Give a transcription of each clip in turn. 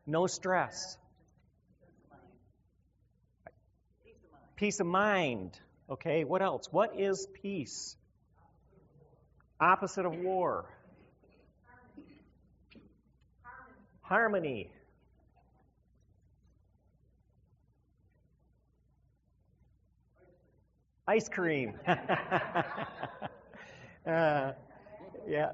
No stress. Peace of mind. Okay, what else? What is peace? Opposite of war. Harmony. Ice cream. Yeah.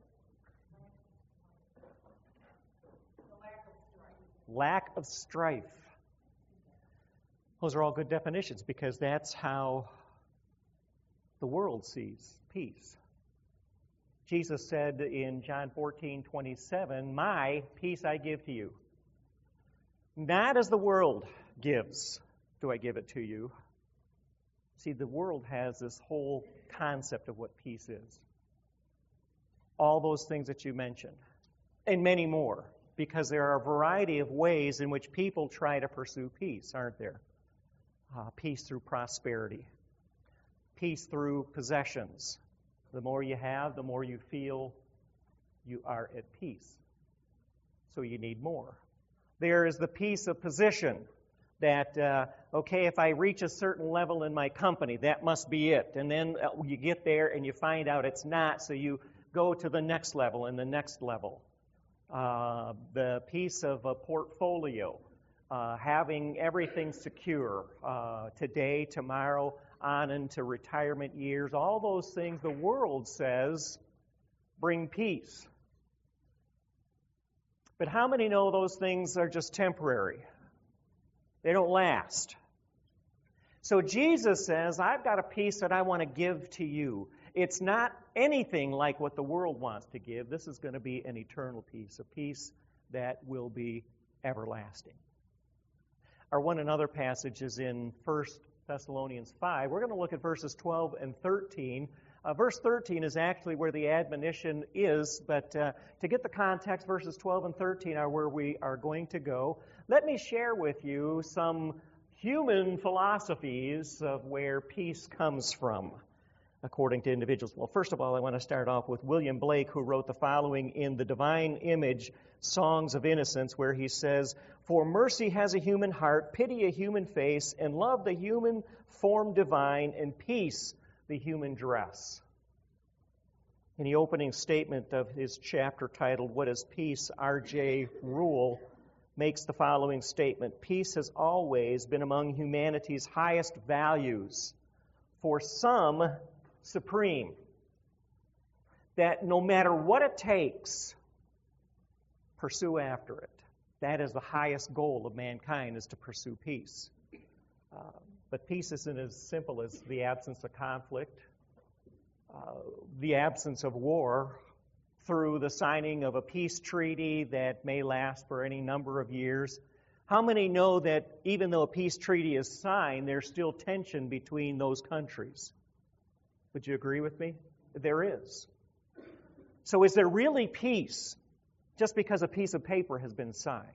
Lack of strife. Those are all good definitions because that's how the world sees peace. Jesus said in John 14:27, "My peace I give to you. Not as the world gives, do I give it to you." See, the world has this whole concept of what peace is. All those things that you mentioned, and many more, because there are a variety of ways in which people try to pursue peace, aren't there? Peace through prosperity. Peace through possessions. The more you have, the more you feel you are at peace. So you need more. There is the peace of position that, okay, if I reach a certain level in my company, that must be it. And then you get there and you find out it's not, so you go to the next level and the next level. The peace of a portfolio. Having everything secure today, tomorrow, on into retirement years, all those things the world says bring peace. But how many know those things are just temporary? They don't last. So Jesus says, I've got a peace that I want to give to you. It's not anything like what the world wants to give. This is going to be an eternal peace, a peace that will be everlasting. Our one another passage is in 1 Thessalonians 5. We're going to look at verses 12 and 13. Verse 13 is actually where the admonition is, but to get the context, verses 12 and 13 are where we are going to go. Let me share with you some human philosophies of where peace comes from, according to individuals. Well, first of all, I want to start off with William Blake, who wrote the following in The Divine Image, Songs of Innocence, where he says, "For mercy has a human heart, pity a human face, and love the human form divine, and peace the human dress." In the opening statement of his chapter titled, "What is Peace?" R.J. Rule makes the following statement: "Peace has always been among humanity's highest values, for some supreme. That no matter what it takes, pursue after it." That is the highest goal of mankind, is to pursue peace. But peace isn't as simple as the absence of conflict, the absence of war, through the signing of a peace treaty that may last for any number of years. How many know that even though a peace treaty is signed, there's still tension between those countries? Would you agree with me? There is. So is there really peace just because a piece of paper has been signed?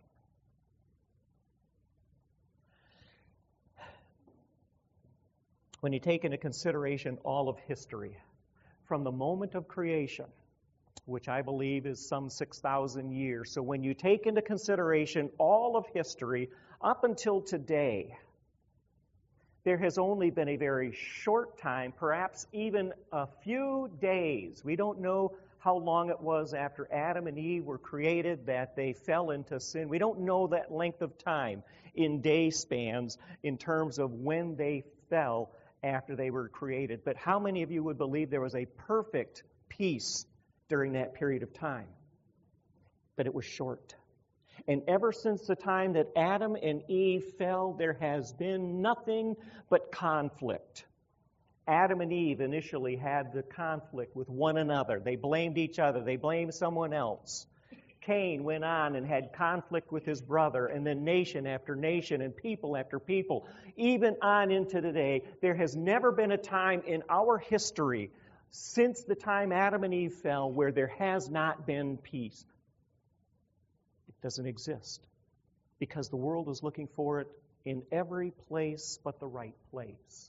When you take into consideration all of history, from the moment of creation, which I believe is some 6,000 years, so when you take into consideration all of history up until today, there has only been a very short time, perhaps even a few days. We don't know how long it was after Adam and Eve were created that they fell into sin. We don't know that length of time in day spans in terms of when they fell after they were created. But how many of you would believe there was a perfect peace during that period of time? But it was short. And ever since the time that Adam and Eve fell, there has been nothing but conflict. Adam and Eve initially had the conflict with one another. They blamed each other. They blamed someone else. Cain went on and had conflict with his brother, and then nation after nation and people after people. Even on into today, there has never been a time in our history since the time Adam and Eve fell where there has not been peace. It doesn't exist because the world is looking for it in every place but the right place.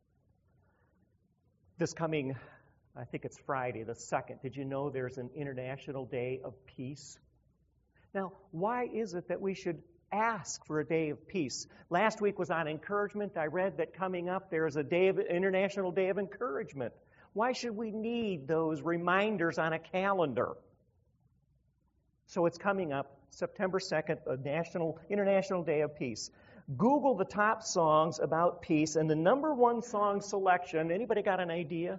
This coming, I think it's Friday the 2nd, did you know there's an International Day of Peace? Now, why is it that we should ask for a day of peace? Last week was on encouragement. I read that coming up there is a International Day of Encouragement. Why should we need those reminders on a calendar? So it's coming up, September 2nd, the International Day of Peace. Google the top songs about peace, and the number one song selection, anybody got an idea?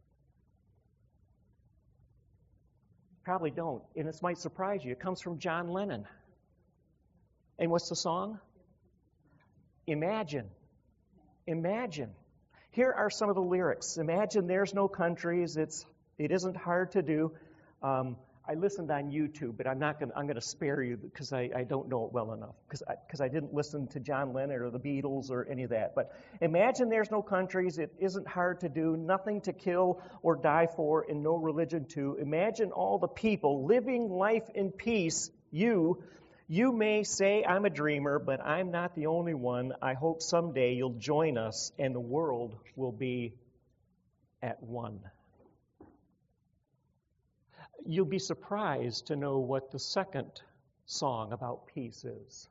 Probably don't, and this might surprise you. It comes from John Lennon. And what's the song? Imagine. Imagine. Here are some of the lyrics. Imagine there's no countries. It isn't hard to do. I listened on YouTube, but I'm going to spare you because I don't know it well enough because I didn't listen to John Lennon or the Beatles or any of that. But imagine there's no countries. It isn't hard to do. Nothing to kill or die for, and no religion too. Imagine all the people living life in peace. You may say I'm a dreamer, but I'm not the only one. I hope someday you'll join us and the world will be at one. You'll be surprised to know what the second song about peace is.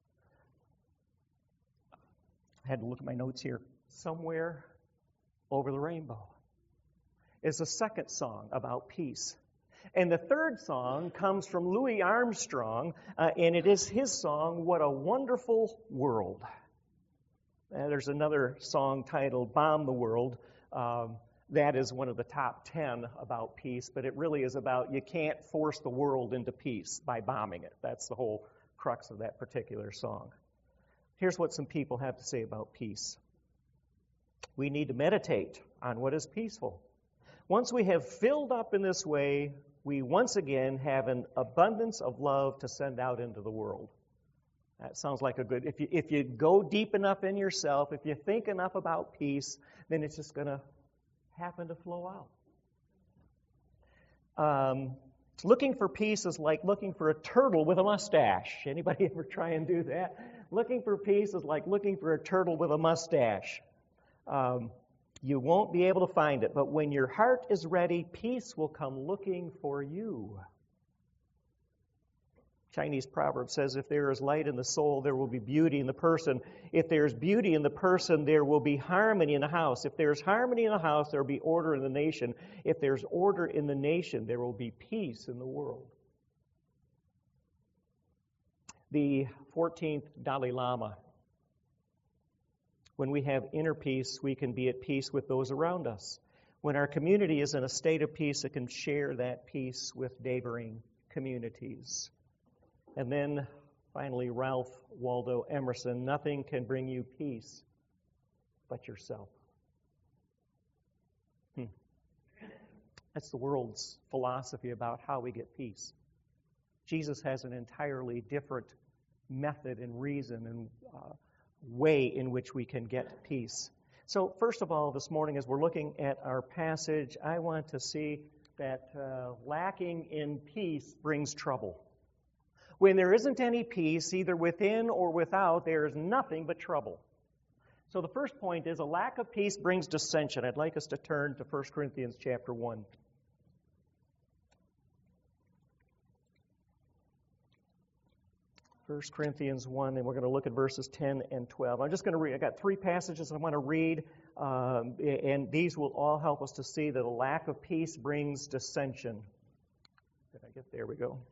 I had to look at my notes here. Somewhere Over the Rainbow is the second song about peace. And the third song comes from Louis Armstrong, and it is his song, What a Wonderful World. There's another song titled Bomb the World. That is one of the top 10 about peace, but it really is about you can't force the world into peace by bombing it. That's the whole crux of that particular song. Here's what some people have to say about peace. We need to meditate on what is peaceful. Once we have filled up in this way, we once again have an abundance of love to send out into the world. That sounds like a good, if you go deep enough in yourself, if you think enough about peace, then it's just going to happen to flow out. Looking for peace is like looking for a turtle with a mustache. Anybody ever try and do that? Looking for peace is like looking for a turtle with a mustache. You won't be able to find it, but when your heart is ready, peace will come looking for you. Chinese proverb says, if there is light in the soul, there will be beauty in the person. If there is beauty in the person, there will be harmony in the house. If there is harmony in the house, there will be order in the nation. If there's order in the nation, there will be peace in the world. The 14th Dalai Lama. When we have inner peace, we can be at peace with those around us. When our community is in a state of peace, it can share that peace with neighboring communities. And then, finally, Ralph Waldo Emerson, nothing can bring you peace but yourself. That's the world's philosophy about how we get peace. Jesus has an entirely different method and reason and way in which we can get peace. So, first of all, this morning, as we're looking at our passage, I want to see that lacking in peace brings trouble. When there isn't any peace, either within or without, there is nothing but trouble. So the first point is a lack of peace brings dissension. I'd like us to turn to 1 Corinthians chapter 1. 1 Corinthians 1, and we're going to look at verses 10 and 12. I'm just going to read. I got three passages I want to read, and these will all help us to see that a lack of peace brings dissension. Did I get there? We go.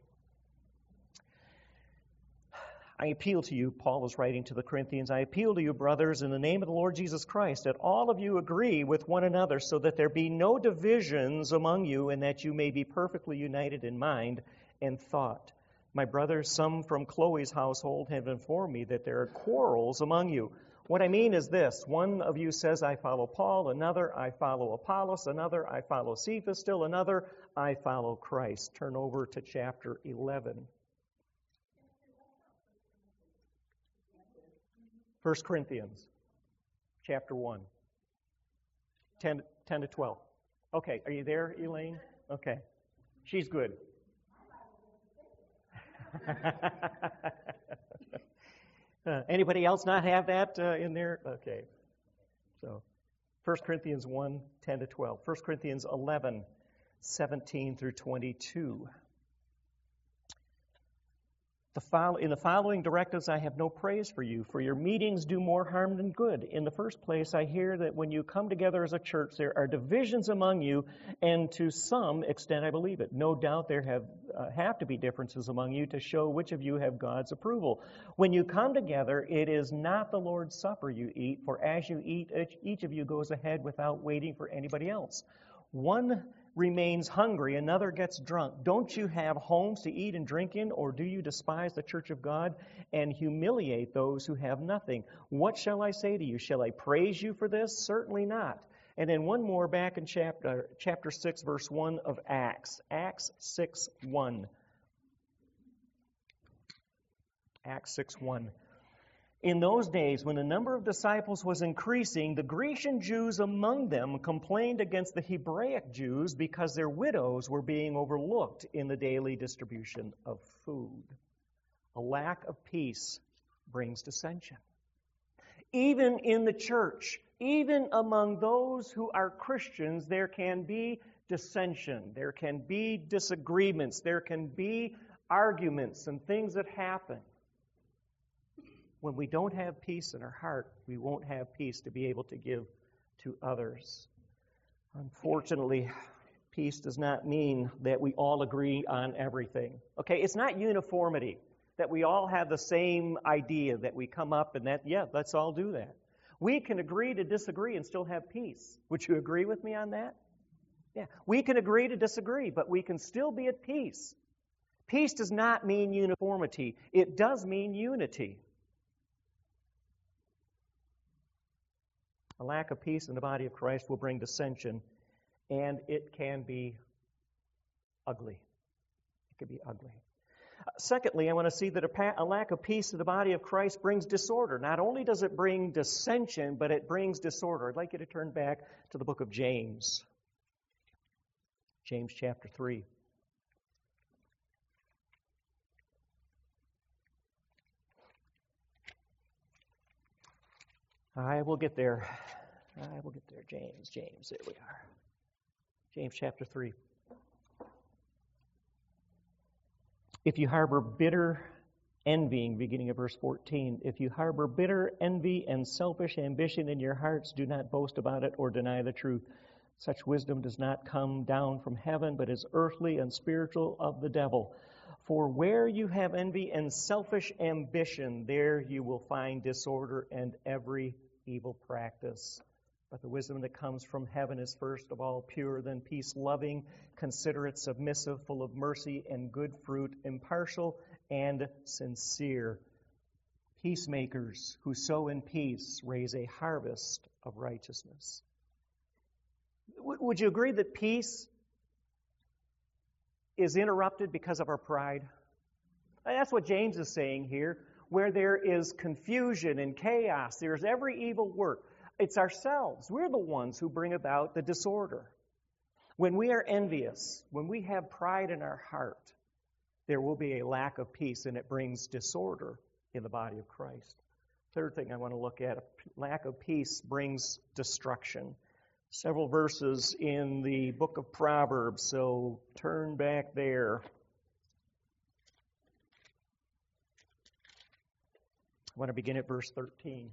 I appeal to you, Paul is writing to the Corinthians, I appeal to you, brothers, in the name of the Lord Jesus Christ, that all of you agree with one another, so that there be no divisions among you, and that you may be perfectly united in mind and thought. My brothers, some from Chloe's household have informed me that there are quarrels among you. What I mean is this: one of you says, I follow Paul, another, I follow Apollos, another, I follow Cephas, still another, I follow Christ. Turn over to chapter 11. 1 Corinthians, chapter 1, 10 to 12. Okay, are you there, Elaine? Okay, she's good. Anybody else not have that in there? Okay, so 1 Corinthians 1, 10 to 12. 1 Corinthians 11, 17 through 22. In the following directives, I have no praise for you, for your meetings do more harm than good. In the first place, I hear that when you come together as a church, there are divisions among you, and to some extent I believe it. No doubt there have to be differences among you to show which of you have God's approval. When you come together, it is not the Lord's Supper you eat, for as you eat, each of you goes ahead without waiting for anybody else. One remains hungry, another gets drunk. Don't you have homes to eat and drink in, or do you despise the church of God and humiliate those who have nothing? What shall I say to you? Shall I praise you for this? Certainly not. And then one more back in chapter 6, verse 1 of Acts. Acts 6:1. Acts 6:1. In those days, when the number of disciples was increasing, the Grecian Jews among them complained against the Hebraic Jews because their widows were being overlooked in the daily distribution of food. A lack of peace brings dissension. Even in the church, even among those who are Christians, there can be dissension. There can be disagreements. There can be arguments and things that happen. When we don't have peace in our heart, we won't have peace to be able to give to others. Unfortunately, peace does not mean that we all agree on everything. Okay, it's not uniformity, that we all have the same idea, that we come up and let's all do that. We can agree to disagree and still have peace. Would you agree with me on that? Yeah, we can agree to disagree, but we can still be at peace. Peace does not mean uniformity. It does mean unity. A lack of peace in the body of Christ will bring dissension, and it can be ugly. It can be ugly. Secondly, I want to see that a lack of peace in the body of Christ brings disorder. Not only does it bring dissension, but it brings disorder. I'd like you to turn back to the book of James. James chapter 3. I will get there. James, there we are. James chapter 3. If you harbor bitter envying, beginning of verse 14, if you harbor bitter envy and selfish ambition in your hearts, do not boast about it or deny the truth. Such wisdom does not come down from heaven, but is earthly and spiritual, of the devil. For where you have envy and selfish ambition, there you will find disorder and every evil practice. But the wisdom that comes from heaven is first of all pure, then peace-loving, considerate, submissive, full of mercy and good fruit, impartial and sincere. Peacemakers who sow in peace raise a harvest of righteousness. Would you agree that peace is interrupted because of our pride? That's what James is saying here. Where there is confusion and chaos, there's every evil work. It's ourselves. We're the ones who bring about the disorder. When we are envious, when we have pride in our heart, there will be a lack of peace, and it brings disorder in the body of Christ. Third thing I want to look at, a lack of peace brings destruction. Several verses in the book of Proverbs, so turn back there. I want to begin at verse 13.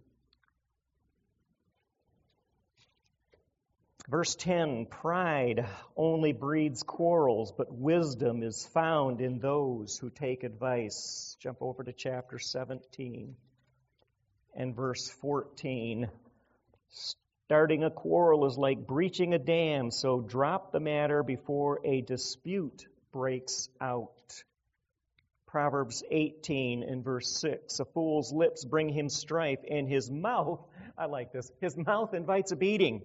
Verse 10, pride only breeds quarrels, but wisdom is found in those who take advice. Jump over to chapter 17 and verse 14. Starting a quarrel is like breaching a dam, so drop the matter before a dispute breaks out. Proverbs 18 and verse 6, a fool's lips bring him strife, and his mouth, I like this, his mouth invites a beating.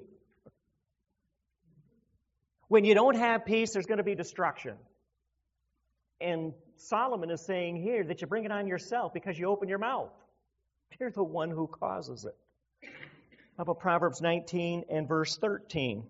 When you don't have peace, there's going to be destruction. And Solomon is saying here that you bring it on yourself because you open your mouth. You're the one who causes it. How about Proverbs 19 and verse 13?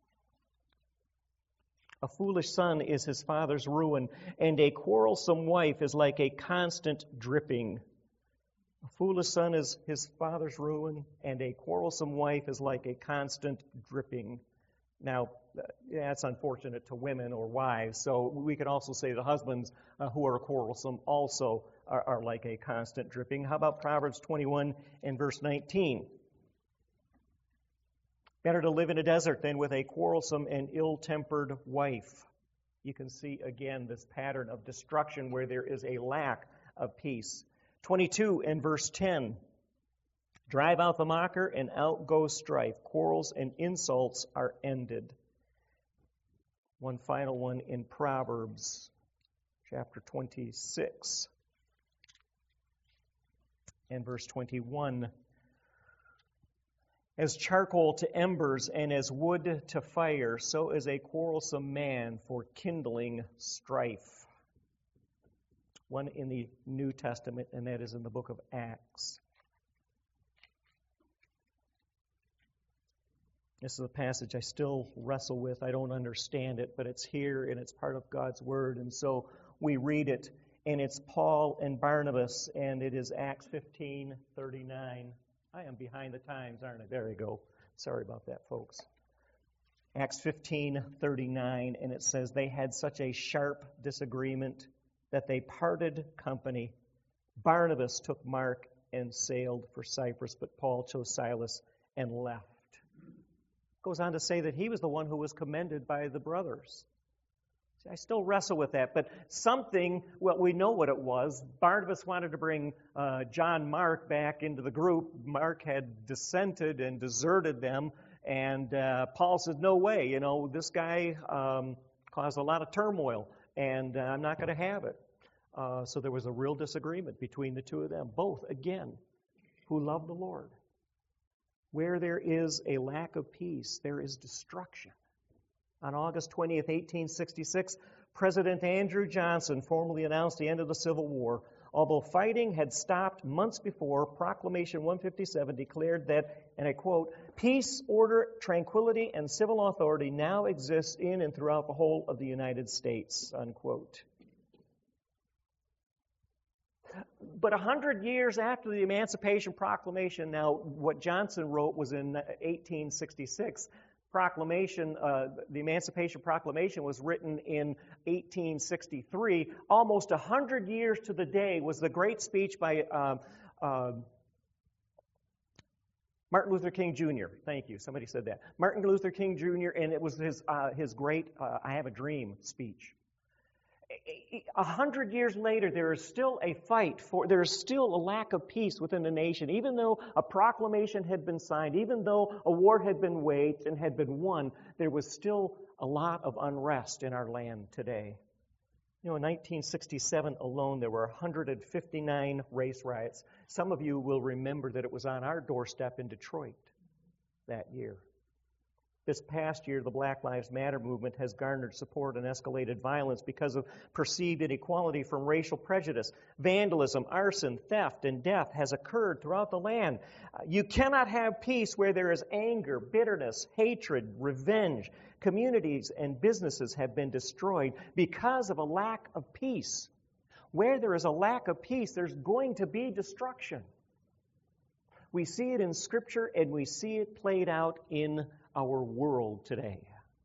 A foolish son is his father's ruin, and a quarrelsome wife is like a constant dripping. A foolish son is his father's ruin, and a quarrelsome wife is like a constant dripping. Now, that's unfortunate to women or wives, so we could also say the husbands who are quarrelsome also are like a constant dripping. How about Proverbs 21 and verse 19? Better to live in a desert than with a quarrelsome and ill-tempered wife. You can see again this pattern of destruction where there is a lack of peace. 22 and verse 10. Drive out the mocker and out goes strife. Quarrels and insults are ended. One final one in Proverbs chapter 26 and verse 21. As charcoal to embers and as wood to fire, so is a quarrelsome man for kindling strife. One in the New Testament, and that is in the book of Acts. This is a passage I still wrestle with. I don't understand it, but it's here and it's part of God's Word. And so we read it, and it's Paul and Barnabas, and it is Acts 15:39. I am behind the times, aren't I? There you go. Sorry about that, folks. Acts 15:39, and it says, they had such a sharp disagreement that they parted company. Barnabas took Mark and sailed for Cyprus, but Paul chose Silas and left. Goes on to say that he was the one who was commended by the brothers. See, I still wrestle with that, but something, well, we know what it was. Barnabas wanted to bring John Mark back into the group. Mark had dissented and deserted them, and Paul says, no way, this guy caused a lot of turmoil, and I'm not going to have it. So there was a real disagreement between the two of them, both, again, who loved the Lord. Where there is a lack of peace, there is destruction. On August 20th, 1866, President Andrew Johnson formally announced the end of the Civil War. Although fighting had stopped months before, Proclamation 157 declared that, and I quote, peace, order, tranquility, and civil authority now exist in and throughout the whole of the United States, unquote. But 100 years after the Emancipation Proclamation, now what Johnson wrote was in 1866. The Emancipation Proclamation was written in 1863. Almost 100 years to the day was the great speech by Martin Luther King Jr. Thank you. Somebody said that. Martin Luther King Jr., and it was his great I Have a Dream speech. 100 years later, there is still a fight there is still a lack of peace within the nation. Even though a proclamation had been signed, even though a war had been waged and had been won, there was still a lot of unrest in our land today. In 1967 alone, there were 159 race riots. Some of you will remember that it was on our doorstep in Detroit that year. This past year, the Black Lives Matter movement has garnered support and escalated violence because of perceived inequality from racial prejudice. Vandalism, arson, theft, and death has occurred throughout the land. You cannot have peace where there is anger, bitterness, hatred, revenge. Communities and businesses have been destroyed because of a lack of peace. Where there is a lack of peace, there's going to be destruction. We see it in Scripture, and we see it played out in our world today.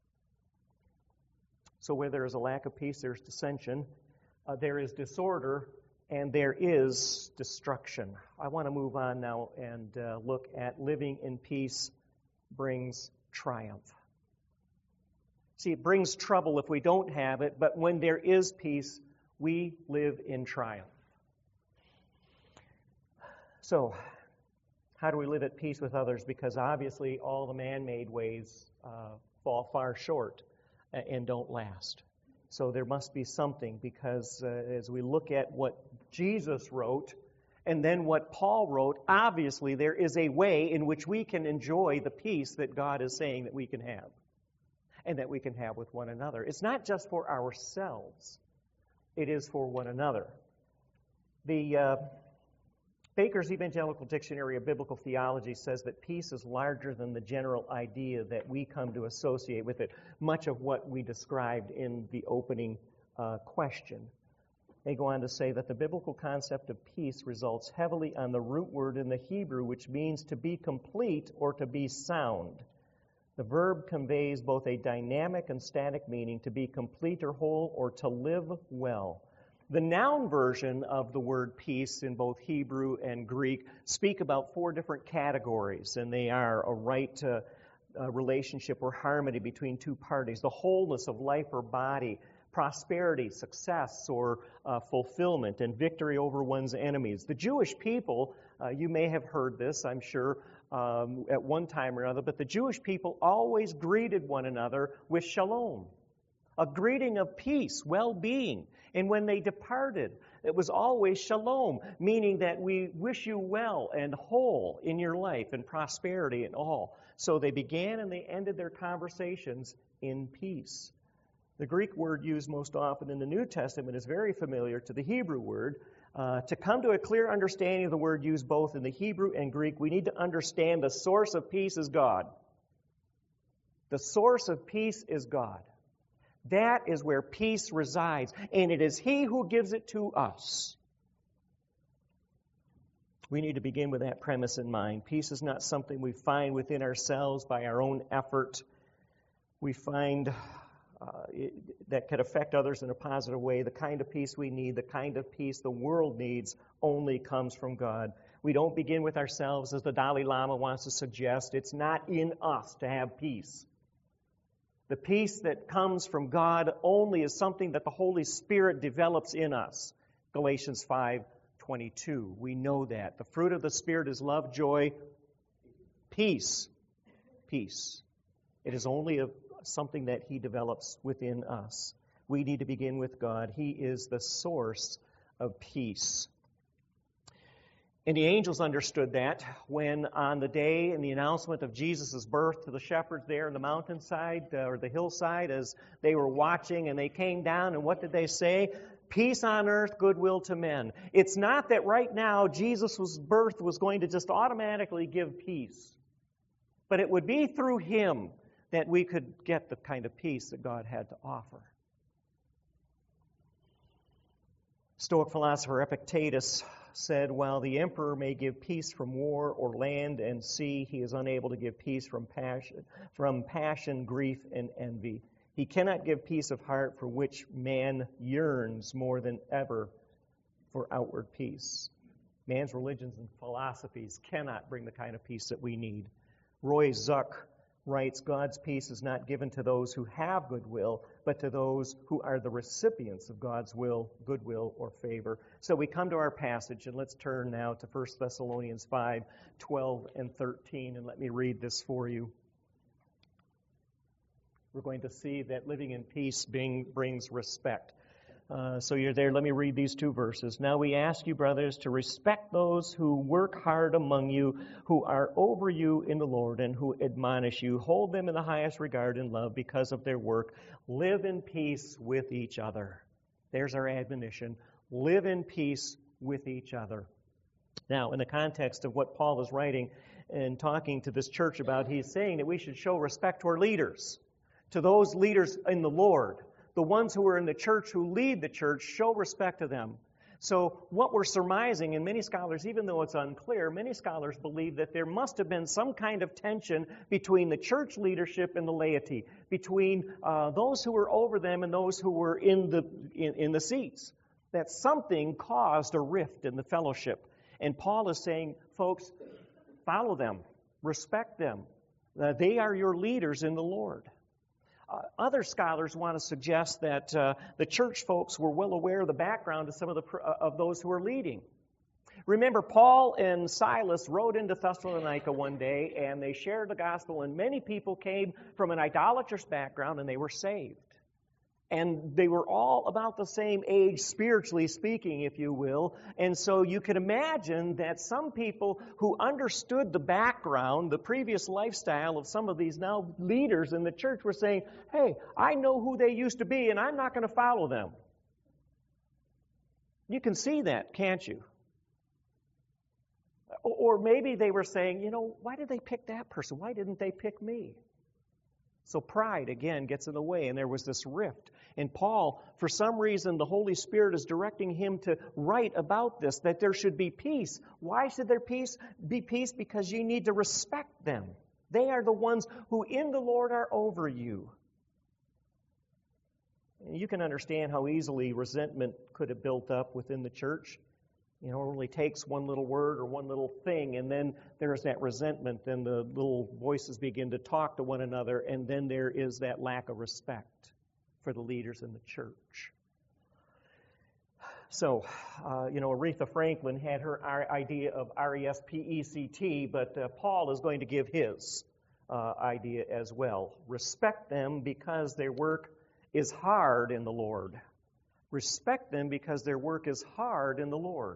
So where there is a lack of peace, there's dissension, there is disorder, and there is destruction. I want to move on now and look at living in peace brings triumph. See, it brings trouble if we don't have it, but when there is peace, we live in triumph. So, how do we live at peace with others? Because obviously all the man-made ways fall far short and don't last. So there must be something, because as we look at what Jesus wrote and then what Paul wrote, obviously there is a way in which we can enjoy the peace that God is saying that we can have and that we can have with one another. It's not just for ourselves. It is for one another. The Baker's Evangelical Dictionary of Biblical Theology says that peace is larger than the general idea that we come to associate with it, much of what we described in the opening question. They go on to say that the biblical concept of peace results heavily on the root word in the Hebrew, which means to be complete or to be sound. The verb conveys both a dynamic and static meaning, to be complete or whole, or to live well. The noun version of the word peace in both Hebrew and Greek speak about 4 different categories, and they are a right to relationship or harmony between 2 parties, the wholeness of life or body, prosperity, success, or fulfillment, and victory over one's enemies. The Jewish people, you may have heard this, I'm sure, at one time or another, but the Jewish people always greeted one another with shalom, a greeting of peace, well-being. And when they departed, it was always shalom, meaning that we wish you well and whole in your life and prosperity and all. So they began and they ended their conversations in peace. The Greek word used most often in the New Testament is very familiar to the Hebrew word. To come to a clear understanding of the word used both in the Hebrew and Greek, we need to understand the source of peace is God. The source of peace is God. That is where peace resides, and it is He who gives it to us. We need to begin with that premise in mind. Peace is not something we find within ourselves by our own effort. We find that could affect others in a positive way. The kind of peace we need, the kind of peace the world needs, only comes from God. We don't begin with ourselves, as the Dalai Lama wants to suggest. It's not in us to have peace. The peace that comes from God only is something that the Holy Spirit develops in us. Galatians 5:22. We know that. The fruit of the Spirit is love, joy, peace. Peace. It is only something that He develops within us. We need to begin with God. He is the source of peace. And the angels understood that when on the day in the announcement of Jesus' birth to the shepherds there in the mountainside or the hillside, as they were watching and they came down, and what did they say? Peace on earth, goodwill to men. It's not that right now Jesus' birth was going to just automatically give peace, but it would be through Him that we could get the kind of peace that God had to offer. Stoic philosopher Epictetus said, while the emperor may give peace from war or land and sea, he is unable to give peace from passion, grief, and envy. He cannot give peace of heart, for which man yearns more than ever for outward peace. Man's religions and philosophies cannot bring the kind of peace that we need. Roy Zuck writes, God's peace is not given to those who have goodwill, but to those who are the recipients of God's will, goodwill, or favor. So we come to our passage, and let's turn now to 1 Thessalonians 5:12 and 13, and let me read this for you. We're going to see that living in peace brings respect. So you're there. Let me read these 2 verses. Now we ask you, brothers, to respect those who work hard among you, who are over you in the Lord, and who admonish you. Hold them in the highest regard and love because of their work. Live in peace with each other. There's our admonition. Live in peace with each other. Now, in the context of what Paul is writing and talking to this church about, he's saying that we should show respect to our leaders, to those leaders in the Lord. The ones who are in the church, who lead the church, show respect to them. So what we're surmising, and many scholars, even though it's unclear, many scholars believe that there must have been some kind of tension between the church leadership and the laity, between those who were over them and those who were in the seats, that something caused a rift in the fellowship. And Paul is saying, folks, follow them, respect them. They are your leaders in the Lord. Other scholars want to suggest that the church folks were well aware of the background of some of those who were leading. Remember, Paul and Silas rode into Thessalonica one day, and they shared the gospel, and many people came from an idolatrous background, and they were saved. And they were all about the same age, spiritually speaking, if you will. And so you can imagine that some people who understood the background, the previous lifestyle of some of these now leaders in the church were saying, hey, I know who they used to be, and I'm not going to follow them. You can see that, can't you? Or maybe they were saying, why did they pick that person? Why didn't they pick me? So pride, again, gets in the way, and there was this rift. And Paul, for some reason, the Holy Spirit is directing him to write about this, that there should be peace. Why should there be peace? Because you need to respect them. They are the ones who in the Lord are over you. And you can understand how easily resentment could have built up within the church. It only takes one little word or one little thing, and then there's that resentment, and the little voices begin to talk to one another, and then there is that lack of respect for the leaders in the church. So, Aretha Franklin had her idea of R-E-S-P-E-C-T, but Paul is going to give his idea as well. Respect them because their work is hard in the Lord. Respect them because their work is hard in the Lord.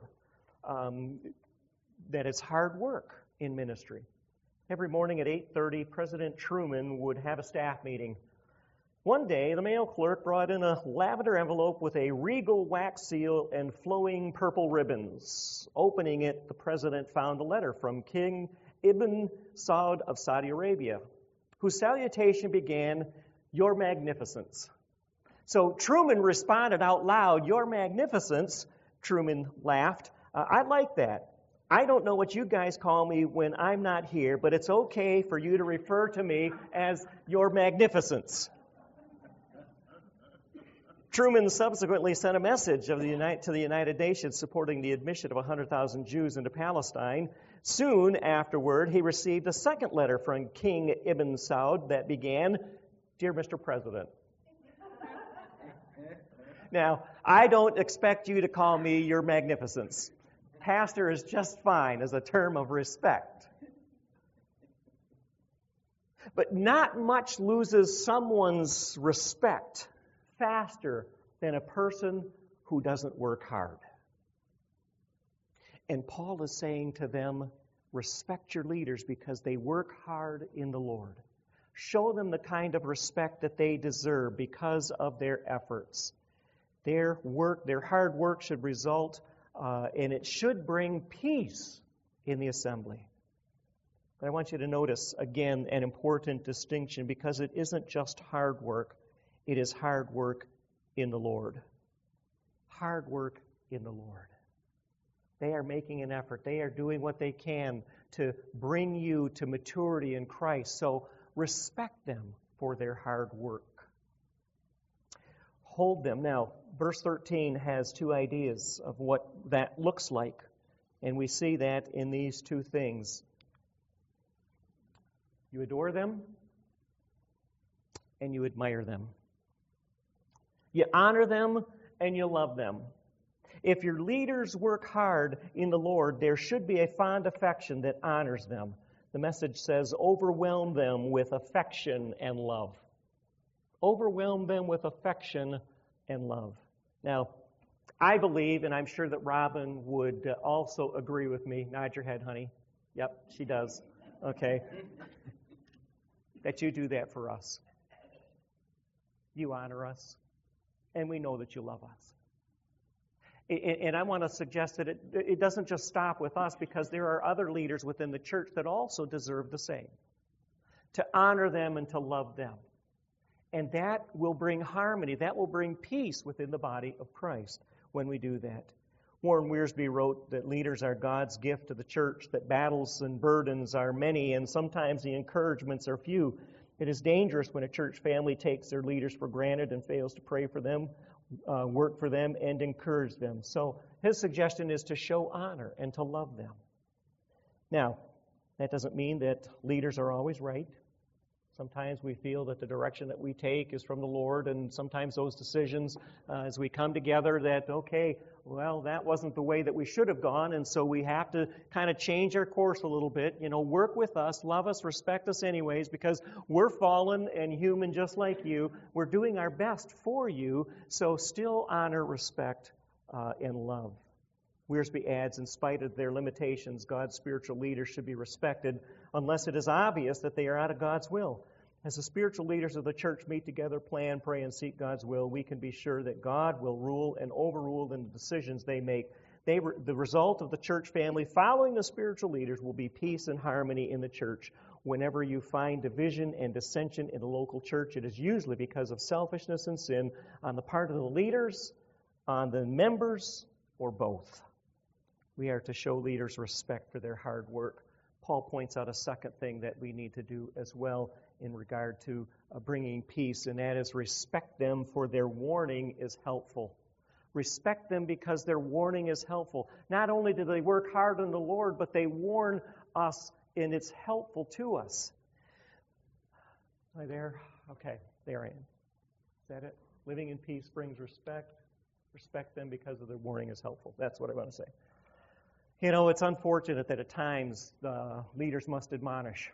That it's hard work in ministry. Every morning at 8:30, President Truman would have a staff meeting. One day, the mail clerk brought in a lavender envelope with a regal wax seal and flowing purple ribbons. Opening it, the president found a letter from King Ibn Saud of Saudi Arabia, whose salutation began, "Your Magnificence." So Truman responded out loud, "Your Magnificence." Truman laughed. I like that. I don't know what you guys call me when I'm not here, but it's okay for you to refer to me as Your Magnificence. Truman subsequently sent a message to the United Nations supporting the admission of 100,000 Jews into Palestine. Soon afterward, he received a second letter from King Ibn Saud that began, "Dear Mr. President." Now, I don't expect you to call me Your Magnificence. Pastor is just fine as a term of respect. But not much loses someone's respect faster than a person who doesn't work hard. And Paul is saying to them, respect your leaders because they work hard in the Lord. Show them the kind of respect that they deserve because of their efforts. Their hard work should result, and it should bring peace in the assembly. But I want you to notice, again, an important distinction because it isn't just hard work. It is hard work in the Lord. Hard work in the Lord. They are making an effort. They are doing what they can to bring you to maturity in Christ. So respect them for their hard work. Hold them. Now, verse 13 has two ideas of what that looks like. And we see that in these two things. You adore them and you admire them. You honor them and you love them. If your leaders work hard in the Lord, there should be a fond affection that honors them. The message says, overwhelm them with affection and love. Overwhelm them with affection and love. Now, I believe, and I'm sure that Robin would also agree with me. Nod your head, honey. Yep, she does. Okay. That you do that for us. You honor us. And we know that you love us. And I want to suggest that it doesn't just stop with us because there are other leaders within the church that also deserve the same. To honor them and to love them. And that will bring harmony. That will bring peace within the body of Christ when we do that. Warren Wiersbe wrote that leaders are God's gift to the church, that battles and burdens are many, and sometimes the encouragements are few. It is dangerous when a church family takes their leaders for granted and fails to pray for them, work for them, and encourage them. So his suggestion is to show honor and to love them. Now, that doesn't mean that leaders are always right. Sometimes we feel that the direction that we take is from the Lord, and sometimes those decisions, as we come together, that, okay, well, that wasn't the way that we should have gone, and so we have to kind of change our course a little bit. Work with us, love us, respect us anyways, because we're fallen and human just like you. We're doing our best for you, so still honor, respect, and love. Wiersbe adds, in spite of their limitations, God's spiritual leaders should be respected unless it is obvious that they are out of God's will. As the spiritual leaders of the church meet together, plan, pray, and seek God's will, we can be sure that God will rule and overrule in the decisions they make. The result of the church family following the spiritual leaders will be peace and harmony in the church. Whenever you find division and dissension in the local church, it is usually because of selfishness and sin on the part of the leaders, on the members, or both. We are to show leaders respect for their hard work. Paul points out a second thing that we need to do as well in regard to bringing peace, and that is respect them, for their warning is helpful. Respect them because their warning is helpful. Not only do they work hard in the Lord, but they warn us, and it's helpful to us. Am I there? Okay, there I am. Is that it? Living in peace brings respect. Respect them because of their warning is helpful. That's what I want to say. You know, it's unfortunate that at times leaders must admonish.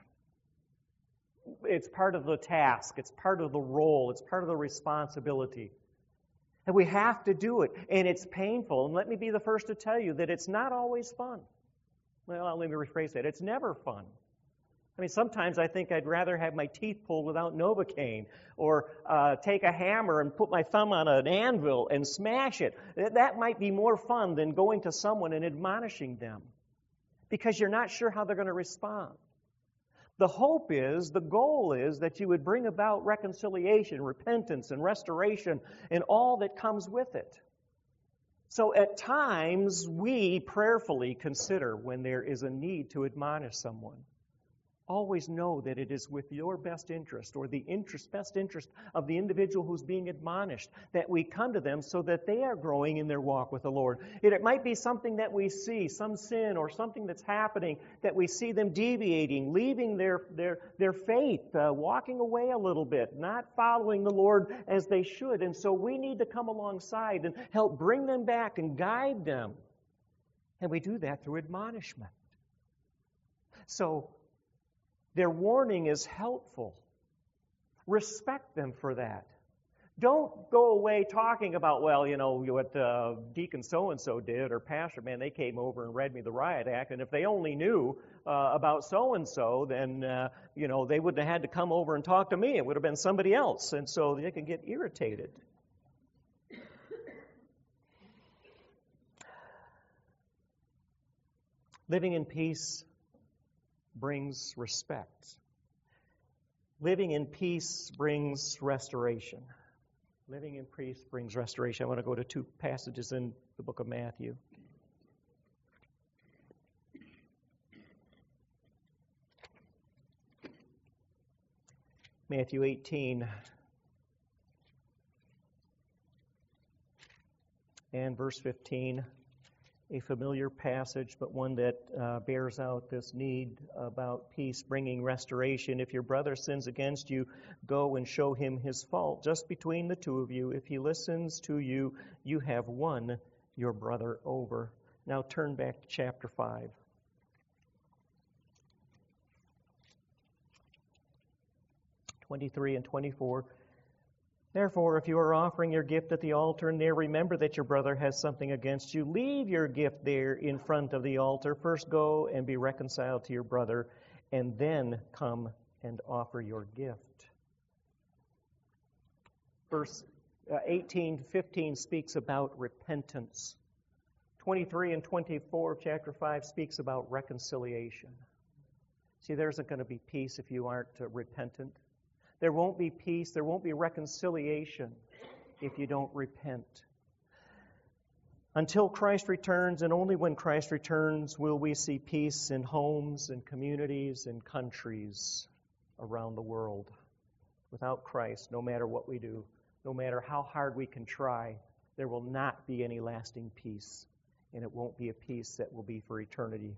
It's part of the task. It's part of the role. It's part of the responsibility. And we have to do it. And it's painful. And let me be the first to tell you that it's not always fun. Well, let me rephrase that. It's never fun. I mean, sometimes I think I'd rather have my teeth pulled without Novocaine, or take a hammer and put my thumb on an anvil and smash it. That might be more fun than going to someone and admonishing them, because you're not sure how they're going to respond. The hope is, the goal is that you would bring about reconciliation, repentance, and restoration, and all that comes with it. So at times, we prayerfully consider when there is a need to admonish someone. Always know that it is with your best interest, or the best interest of the individual who's being admonished, that we come to them so that they are growing in their walk with the Lord. It might be something that we see, some sin or something that's happening, that we see them deviating, leaving their faith, walking away a little bit, not following the Lord as they should. And so we need to come alongside and help bring them back and guide them. And we do that through admonishment. So, their warning is helpful. Respect them for that. Don't go away talking about, well, you know, what Deacon so-and-so did, or Pastor, man, they came over and read me the riot act, and if they only knew about so-and-so, then, you know, they wouldn't have had to come over and talk to me. It would have been somebody else, and so they can get irritated. Living in peace brings respect. Living in peace brings restoration. Living in peace brings restoration. I want to go to two passages in the book of Matthew. Matthew 18 and verse 15. A familiar passage, but one that bears out this need about peace bringing restoration. If your brother sins against you, go and show him his fault, just between the two of you. If he listens to you, you have won your brother over. Now turn back to chapter 5. (23 and 24). Therefore, if you are offering your gift at the altar and there remember that your brother has something against you, leave your gift there in front of the altar. First go and be reconciled to your brother, and then come and offer your gift. Verse 18 to 15 speaks about repentance. 23 and 24 of chapter 5 speaks about reconciliation. See, there isn't going to be peace if you aren't repentant. There won't be peace, there won't be reconciliation if you don't repent. Until Christ returns, and only when Christ returns, will we see peace in homes and communities and countries around the world. Without Christ, no matter what we do, no matter how hard we can try, there will not be any lasting peace, and it won't be a peace that will be for eternity.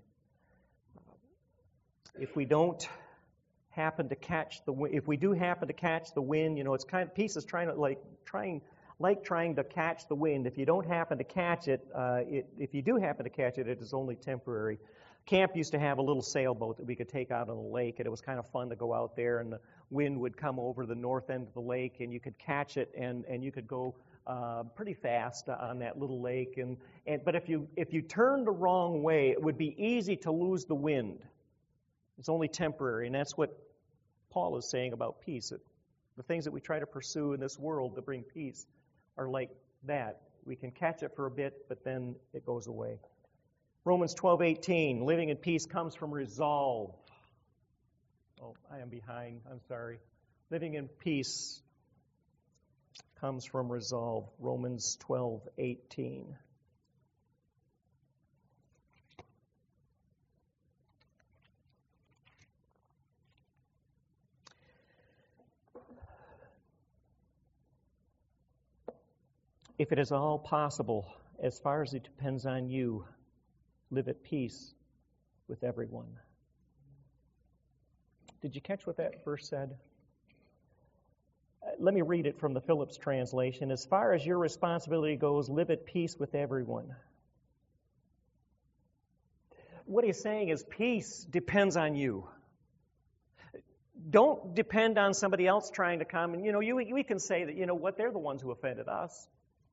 If we don't happen to catch the wind, if we do happen to catch the wind, you know, it's kind of, peace is trying to catch the wind. If you don't happen to catch it, if you do happen to catch it, it is only temporary. Camp used to have a little sailboat that we could take out on the lake, and it was kind of fun to go out there, and the wind would come over the north end of the lake, and you could catch it, and you could go pretty fast on that little lake. But if you turned the wrong way, it would be easy to lose the wind. It's only temporary, and that's what Paul is saying about peace. The things that we try to pursue in this world to bring peace are like that. We can catch it for a bit, but then it goes away. Romans 12:18, living in peace comes from resolve. Oh, I am behind. I'm sorry. Living in peace comes from resolve. Romans 12:18. If it is all possible, as far as it depends on you, live at peace with everyone. Did you catch what that verse said? Let me read it from the Phillips translation. As far as your responsibility goes, live at peace with everyone. What he's saying is peace depends on you. Don't depend on somebody else trying to come. And, we can say that, they're the ones who offended us.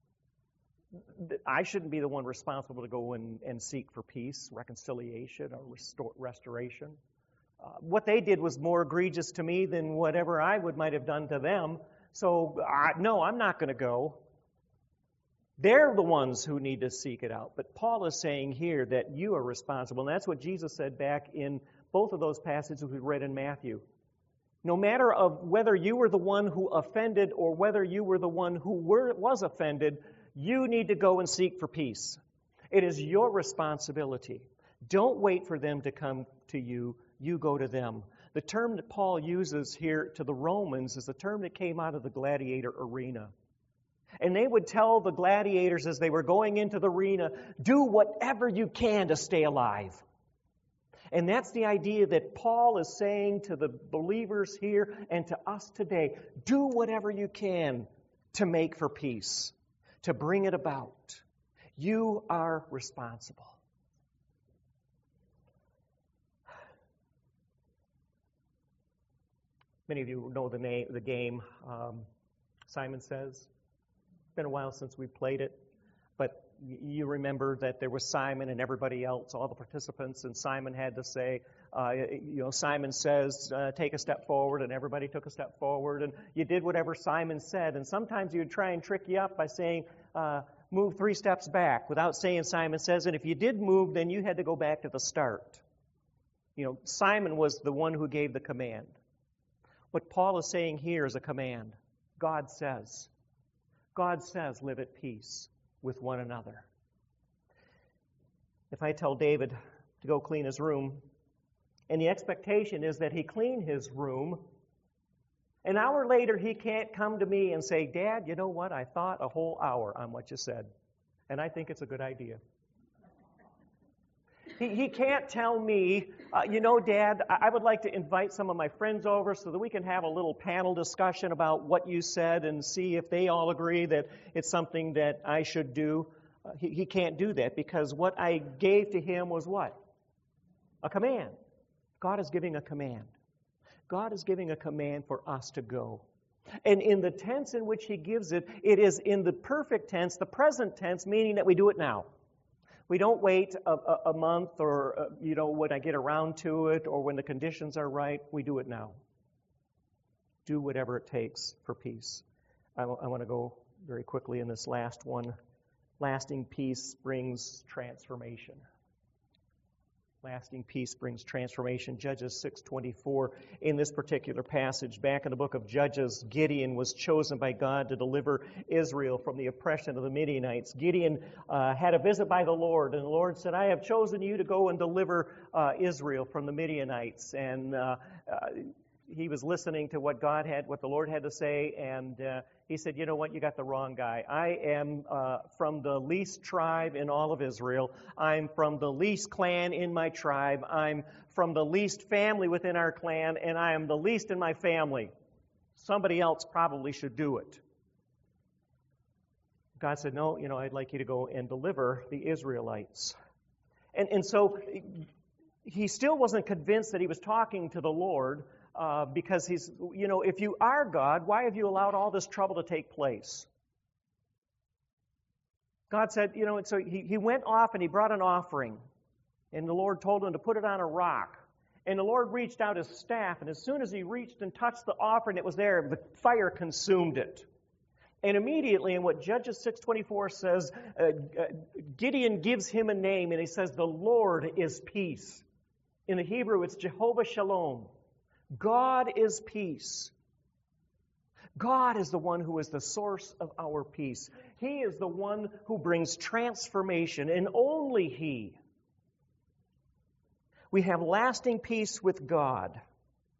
I shouldn't be the one responsible to go and seek for peace, reconciliation, or restoration. What they did was more egregious to me than whatever I might have done to them. So, no, I'm not going to go. They're the ones who need to seek it out. But Paul is saying here that you are responsible. And that's what Jesus said back in both of those passages we read in Matthew. No matter of whether you were the one who offended or whether you were the one who was offended, you need to go and seek for peace. It is your responsibility. Don't wait for them to come to you. You go to them. The term that Paul uses here to the Romans is a term that came out of the gladiator arena. And they would tell the gladiators as they were going into the arena, do whatever you can to stay alive. And that's the idea that Paul is saying to the believers here and to us today. Do whatever you can to make for peace, to bring it about. You are responsible. Many of you know the game, Simon Says. It's been a while since we played it, but you remember that there was Simon and everybody else, all the participants, and Simon had to say, Simon says, take a step forward, and everybody took a step forward, and you did whatever Simon said, and sometimes he would try and trick you up by saying, move 3 steps back, without saying Simon says, and if you did move, then you had to go back to the start. Simon was the one who gave the command. What Paul is saying here is a command. God says, live at peace with one another. If I tell David to go clean his room, and the expectation is that he clean his room, an hour later he can't come to me and say, Dad, you know what? I thought a whole hour on what you said, and I think it's a good idea. He can't tell me, Dad, I would like to invite some of my friends over so that we can have a little panel discussion about what you said and see if they all agree that it's something that I should do. He can't do that because what I gave to him was what? A command. God is giving a command. God is giving a command for us to go. And in the tense in which he gives it, it is in the perfect tense, the present tense, meaning that we do it now. We don't wait a month or, when I get around to it or when the conditions are right. We do it now. Do whatever it takes for peace. I want to go very quickly in this last one. Lasting peace brings transformation. Lasting peace brings transformation. Judges 6:24. In this particular passage, back in the book of Judges, Gideon was chosen by God to deliver Israel from the oppression of the Midianites. Gideon had a visit by the Lord, and the Lord said, I have chosen you to go and deliver Israel from the Midianites. And he was listening to what the Lord had to say, and he said, you know what, you got the wrong guy. I am from the least tribe in all of Israel. I'm from the least clan in my tribe. I'm from the least family within our clan, and I am the least in my family. Somebody else probably should do it. God said, no, I'd like you to go and deliver the Israelites. And so he still wasn't convinced that he was talking to the Lord, because he's, if you are God, why have you allowed all this trouble to take place? God said, and so he went off and he brought an offering. And the Lord told him to put it on a rock. And the Lord reached out his staff, and as soon as he reached and touched the offering that was there, the fire consumed it. And immediately, in what Judges 6:24 says, Gideon gives him a name, and he says, the Lord is peace. In the Hebrew, it's Jehovah Shalom. God is peace. God is the one who is the source of our peace. He is the one who brings transformation, and only He. We have lasting peace with God.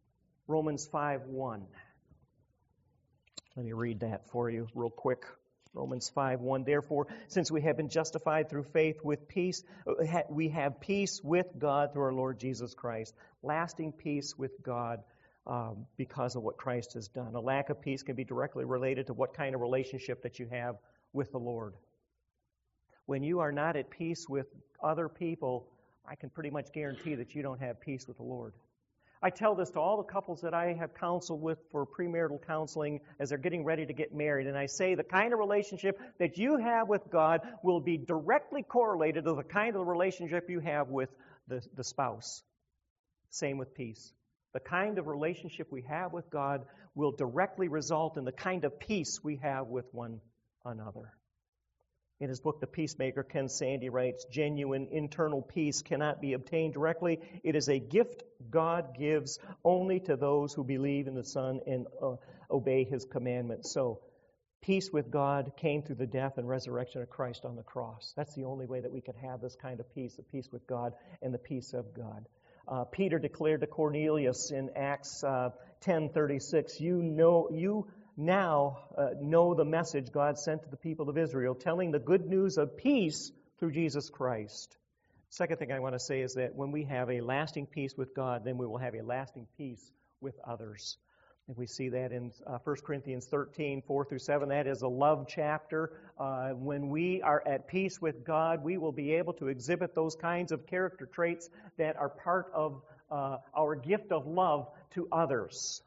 Romans 5:1. Let me read that for you real quick. Romans 5:1, therefore, since we have been justified through faith with peace, we have peace with God through our Lord Jesus Christ. Lasting peace with God because of what Christ has done. A lack of peace can be directly related to what kind of relationship that you have with the Lord. When you are not at peace with other people, I can pretty much guarantee that you don't have peace with the Lord. I tell this to all the couples that I have counseled with for premarital counseling as they're getting ready to get married. And I say the kind of relationship that you have with God will be directly correlated to the kind of relationship you have with the spouse. Same with peace. The kind of relationship we have with God will directly result in the kind of peace we have with one another. In his book, The Peacemaker, Ken Sande writes, genuine internal peace cannot be obtained directly. It is a gift God gives only to those who believe in the Son and obey His commandments. So, peace with God came through the death and resurrection of Christ on the cross. That's the only way that we could have this kind of peace, the peace with God and the peace of God. Peter declared to Cornelius in Acts 10:36, you now know the message God sent to the people of Israel, telling the good news of peace through Jesus Christ. Second thing I want to say is that when we have a lasting peace with God, then we will have a lasting peace with others. And we see that in 1 Corinthians 13, 4 through 7. That is a love chapter. When we are at peace with God, we will be able to exhibit those kinds of character traits that are part of our gift of love to others.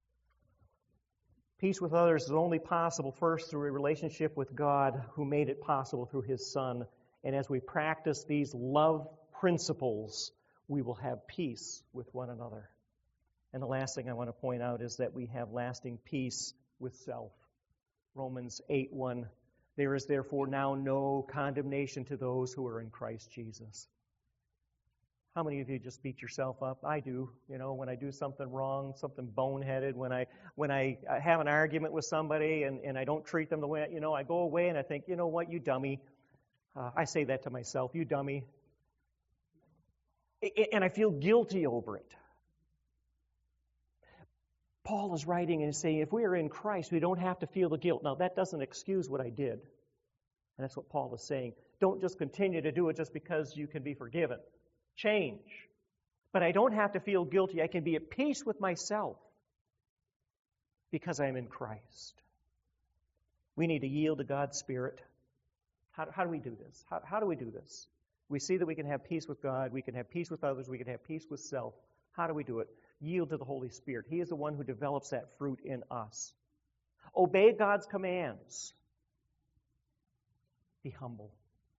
Peace with others is only possible first through a relationship with God who made it possible through His Son. And as we practice these love principles, we will have peace with one another. And the last thing I want to point out is that we have lasting peace with self. Romans 8:1, there is therefore now no condemnation to those who are in Christ Jesus. How many of you just beat yourself up? I do. You know, when I do something wrong, something boneheaded, when I have an argument with somebody and I don't treat them the way, I go away and I think, you know what, you dummy. I say that to myself, you dummy. And I feel guilty over it. Paul is writing and saying, if we are in Christ, we don't have to feel the guilt. Now, that doesn't excuse what I did. And that's what Paul is saying. Don't just continue to do it just because you can be forgiven. Change. But I don't have to feel guilty. I can be at peace with myself because I'm in Christ. We need to yield to God's Spirit. How do we do this? How do we do this? We see that we can have peace with God, we can have peace with others, we can have peace with self. How do we do it? Yield to the Holy Spirit. He is the one who develops that fruit in us. Obey God's commands. Be humble.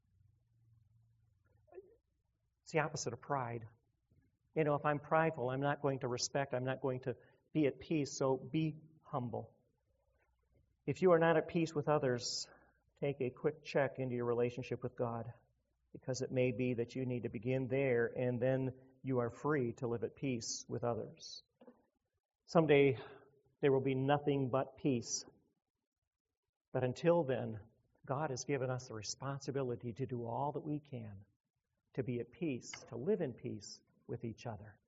It's the opposite of pride. If I'm prideful, I'm not going to respect, I'm not going to be at peace, so be humble. If you are not at peace with others, take a quick check into your relationship with God, because it may be that you need to begin there, and then you are free to live at peace with others. Someday, there will be nothing but peace. But until then, God has given us the responsibility to do all that we can to be at peace, to live in peace with each other.